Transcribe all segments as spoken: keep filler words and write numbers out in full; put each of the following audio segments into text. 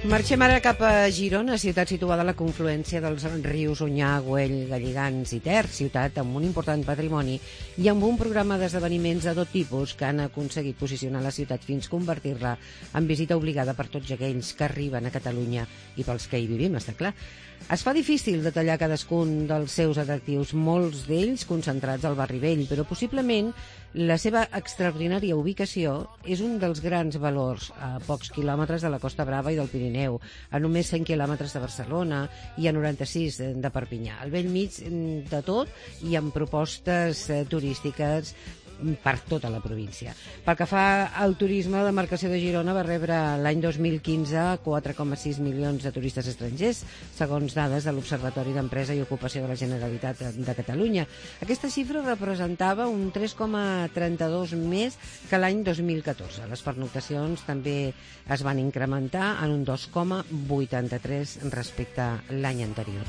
Marxem ara cap a Girona, ciutat situada a la confluència dels rius Onyar, Güell, Galligants i Ter, ciutat amb un important patrimoni i amb un programa d'esdeveniments de tot tipus que han aconseguit posicionar la ciutat fins convertir-la en visita obligada per tots aquells que arriben a Catalunya i pels que hi vivim, està clar. Es fa difícil detallar cadascun dels seus atractius, molts d'ells concentrats al barri vell, però possiblement la seva extraordinària ubicació és un dels grans valors a pocs quilòmetres de la Costa Brava i del Pirineu, a només cent quilòmetres de Barcelona i a noranta-sis de Perpinyà, al bell mig de tot i amb propostes turístiques per tota la província. Pel que fa al turisme, la demarcació de Girona va rebre l'any dos mil quinze quatre coma sis milions de turistes estrangers, segons dades de l'Observatori d'Empresa i Ocupació de la Generalitat de Catalunya. Aquesta xifra representava un tres coma trenta-dos més que l'any dos mil catorze. Les pernoctacions també es van incrementar en un dos coma vuitanta-tres respecte a l'any anterior.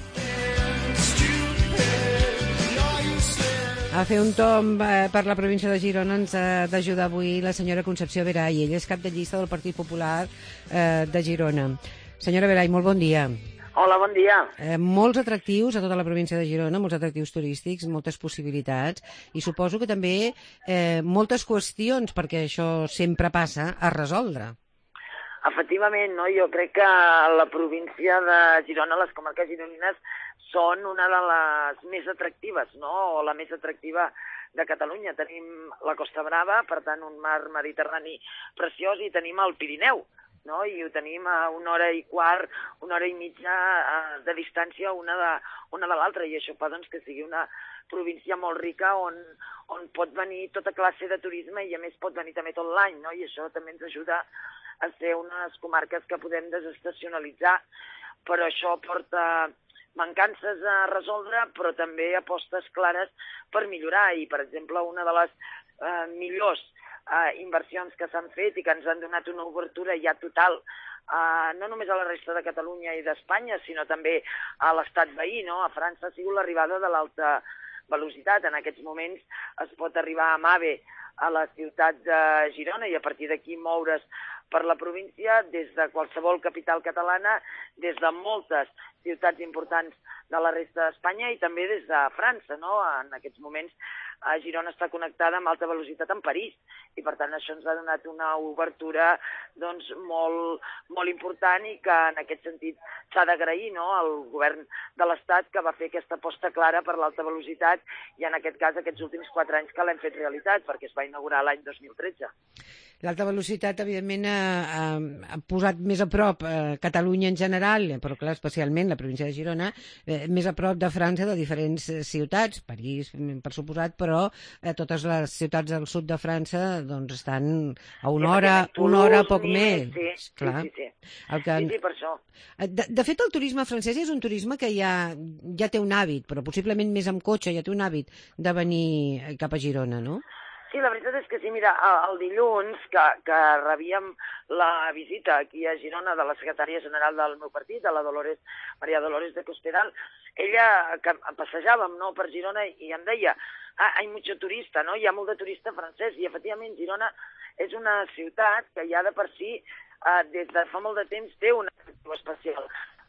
A fer un tomb eh, per la província de Girona ens ha d'ajudar avui la senyora Concepció Veray. Ella és cap de llista del Partit Popular eh, de Girona. Senyora Veray, molt bon dia. Hola, bon dia. Eh, molts atractius a tota la província de Girona, molts atractius turístics, moltes possibilitats i suposo que també eh, moltes qüestions, perquè això sempre passa, a resoldre. Efectivament, no? Jo crec que la província de Girona, les comarques gironines, són una de les més atractives, no? O la més atractiva de Catalunya. Tenim la Costa Brava, per tant, un mar Mediterrani preciós, i tenim el Pirineu, no? I ho tenim a una hora i quart, una hora i mitja de distància una de, una de l'altra, i això fa doncs, que sigui una província molt rica on, on pot venir tota classe de turisme i, a més, pot venir també tot l'any, no? I això també ens ajuda a ser unes comarques que podem desestacionalitzar, però això porta mancances a resoldre, però també apostes clares per millorar. I, per exemple, una de les eh, millors eh, inversions que s'han fet i que ens han donat una obertura ja total, eh, no només a la resta de Catalunya i d'Espanya, sinó també a l'estat veí, no? A França, ha sigut l'arribada de l'alta velocitat. En aquests moments es pot arribar amb AVE a la ciutat de Girona i a partir d'aquí moure's per la província des de qualsevol capital catalana, des de moltes ciutats importants de la resta d'Espanya i també des de França, no? En aquests moments a Girona està connectada amb alta velocitat amb París i, per tant, això ens ha donat una obertura doncs, molt, molt important i que, en aquest sentit, s'ha d'agrair, no? Al govern de l'Estat, que va fer aquesta aposta clara per l'alta velocitat i, en aquest cas, aquests últims quatre anys que l'hem fet realitat, perquè es va inaugurar l'any dos mil tretze. L'alta velocitat, evidentment, ha, ha posat més a prop eh, Catalunya en general, però clar, especialment la província de Girona, eh, més a prop de França, de diferents eh, ciutats, París, per suposat, però eh, totes les ciutats del sud de França doncs, estan a una hora, una hora poc més. Sí, clar. sí, sí. El que... sí, sí, per això. De, de fet, el turisme francès és un turisme que ja, ja té un hàbit, però possiblement més amb cotxe, ja té un hàbit de venir cap a Girona, no? Sí, la veritat és que sí, mira, el dilluns que, que rebíem la visita aquí a Girona de la secretària general del meu partit, de la Dolores, Maria Dolores de Cospedal, ella, que passejàvem, no, per Girona i em deia, ah, hi ha mucho turista, no? Hi ha molt de turista francès, i efectivament Girona és una ciutat que ja de per si, eh, des de fa molt de temps, té una atractiu especial.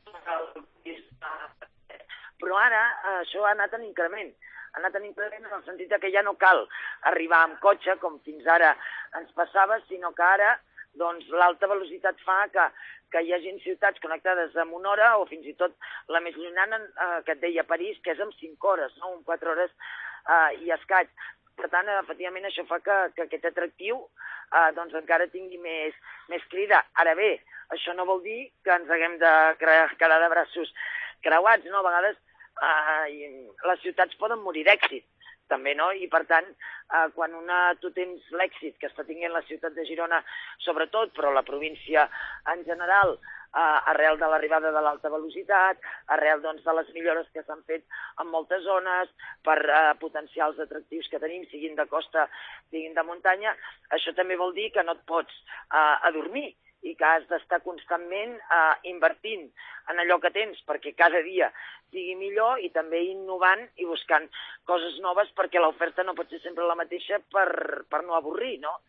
Però ara eh, això ha anat en increment. Ha anat en increment en el sentit que ja no cal arribar amb cotxe, com fins ara ens passava, sinó que ara doncs, l'alta velocitat fa que, que hi hagi ciutats connectades amb una hora o fins i tot la més llunyana, eh, que et deia París, que és amb cinc hores, no? En quatre hores eh, i escaig. Per tant, efectivament, això fa que, que aquest atractiu eh, doncs, encara tingui més, més crida. Ara bé, això no vol dir que ens haguem de quedar de braços creuats, no? A vegades Uh, les ciutats poden morir d'èxit, també, no? I, per tant, uh, quan una, tu tens l'èxit que està tinguent la ciutat de Girona, sobretot, però la província en general, uh, arrel de l'arribada de l'alta velocitat, arrel doncs, de les millores que s'han fet en moltes zones per uh, potenciar els atractius que tenim, siguin de costa, siguin de muntanya, això també vol dir que no et pots uh, adormir i que has d'estar constantment uh, invertint en allò que tens perquè cada dia sigui millor i també innovant i buscant coses noves perquè l'oferta no pot ser sempre la mateixa per, per no avorrir, no?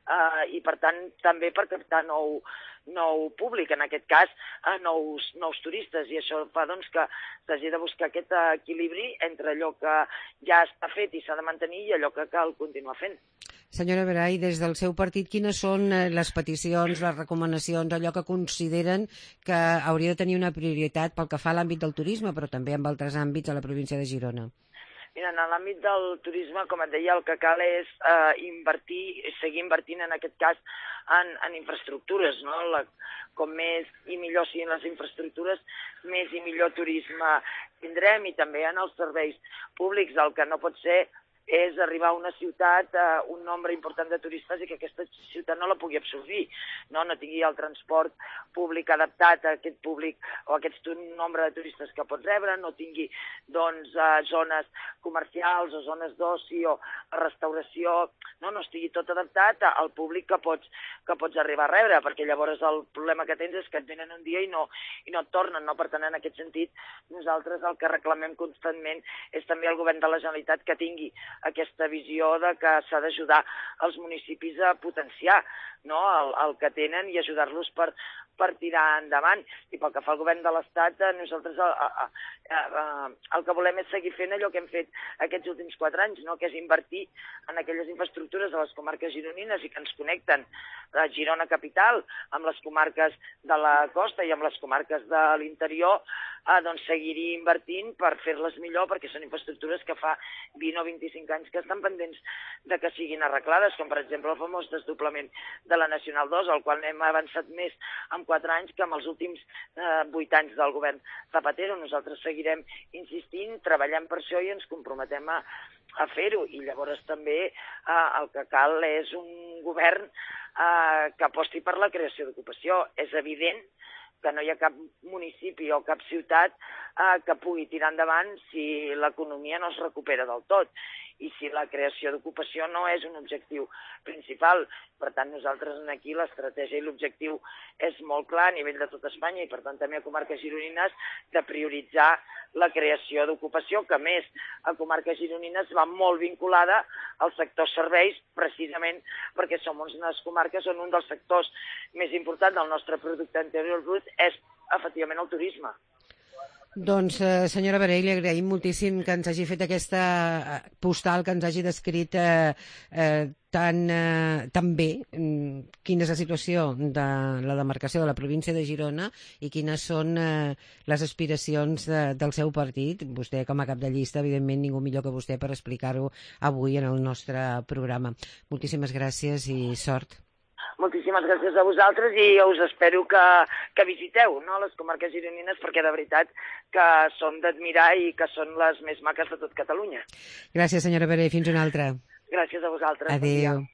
eh, i per tant també per captar nou, nou públic, en aquest cas a nous, nous turistes, i això fa doncs, que s'hagi de buscar aquest equilibri entre allò que ja està fet i s'ha de mantenir i allò que cal continuar fent. Senyora Veray, des del seu partit, quines són les peticions, les recomanacions, allò que consideren que hauria de tenir una prioritat pel que fa a l'àmbit del turisme, però també en altres àmbits a la província de Girona? Mira, en l'àmbit del turisme, com et deia, el que cal és eh, invertir, seguir invertint en aquest cas en, en infraestructures, no? La, com més i millor siguin les infraestructures, més i millor turisme tindrem, i també en els serveis públics. El que no pot ser és arribar a una ciutat, eh, un nombre important de turistes i que aquesta ciutat no la pugui absorbir, no, no tingui el transport públic adaptat a aquest públic o a aquest nombre de turistes que pot rebre, no tingui doncs, eh, zones comercials o zones d'oci o restauració, no, no estigui tot adaptat al públic que pots, que pots arribar a rebre, perquè llavors el problema que tens és que et venen un dia i no, i no et tornen, no? Per tant, en aquest sentit, nosaltres el que reclamem constantment és també el govern de la Generalitat que tingui aquesta visió de que s'ha d'ajudar els municipis a potenciar, no? el, el que tenen i ajudar-los per, per tirar endavant. I pel que fa al govern de l'Estat, nosaltres el, el, el que volem és seguir fent allò que hem fet aquests últims quatre anys, no? Que és invertir en aquelles infraestructures de les comarques gironines i que ens connecten a Girona capital amb les comarques de la costa i amb les comarques de l'interior, eh, doncs seguir-hi invertint per fer-les millor, perquè són infraestructures que fa vint o vint-i-cinc anys que estan pendents de que siguin arreglades, com per exemple el famós desdoblament de la Nacional dos, al qual hem avançat més en quatre anys que en els últims eh, vuit anys del govern Zapatero. Nosaltres seguirem insistint, treballant per això i ens comprometem a, a fer-ho. I llavors també eh, el que cal és un govern eh, que aposti per la creació d'ocupació. És evident que no hi ha cap municipi o cap ciutat eh, que pugui tirar endavant si l'economia no es recupera del tot i si la creació d'ocupació no és un objectiu principal. Per tant, nosaltres aquí l'estratègia i l'objectiu és molt clar a nivell de tot Espanya i per tant també a comarques gironines de prioritzar la creació d'ocupació, que a més a comarques gironines va molt vinculada al sector serveis, precisament perquè som unes comarques on un dels sectors més importants del nostre producte interior brut és efectivament el turisme. Doncs, eh, senyora Veray, li agraïm moltíssim que ens hagi fet aquesta postal, que ens hagi descrit eh, eh, tan, eh, tan bé mm, quina és la situació de la demarcació de la província de Girona i quines són eh, les aspiracions de, del seu partit. Vostè, com a cap de llista, evidentment, ningú millor que vostè per explicar-ho avui en el nostre programa. Moltíssimes gràcies i sort. Moltíssimes gràcies a vosaltres i us espero que, que visiteu, no?, les comarques gironines, perquè de veritat que són d'admirar i que són les més maques de tot Catalunya. Gràcies, senyora Veray. Fins una altra. Gràcies a vosaltres. Adéu.